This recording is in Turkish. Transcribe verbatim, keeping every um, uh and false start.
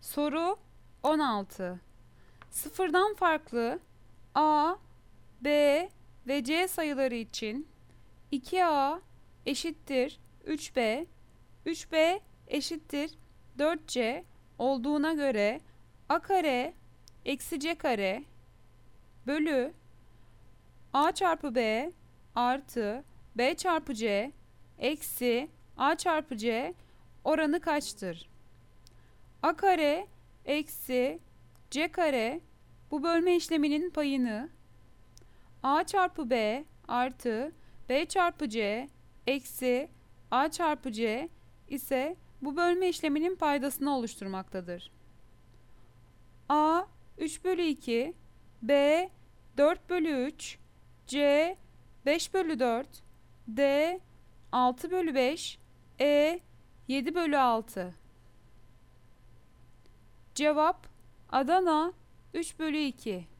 Soru on altı. Sıfırdan farklı a, b ve c sayıları için iki a eşittir üç b, üç b eşittir dört c olduğuna göre a kare eksi c kare bölü a çarpı b artı b çarpı c eksi a çarpı c oranı kaçtır? A kare eksi c kare bu bölme işleminin payını, a çarpı b artı b çarpı c eksi a çarpı c ise bu bölme işleminin paydasını oluşturmaktadır. A üç bölü iki, b dört bölü üç, c beş bölü dört, d altı bölü beş, e yedi bölü altı. Cevap Adana üç bölü iki.